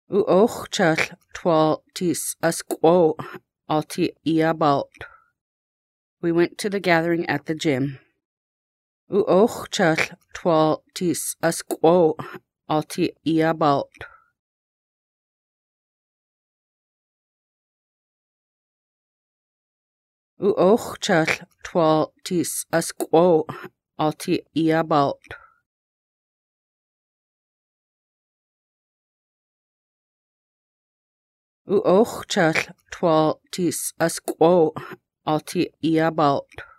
Uochchall twal tis asquo alti iabalt. We went to the gathering at the gym. Uochchall twal tis asquo alti iabalt. Uochchall twal tis asquo alti iabalt. Uochchall twal tis asquo alti iabalt.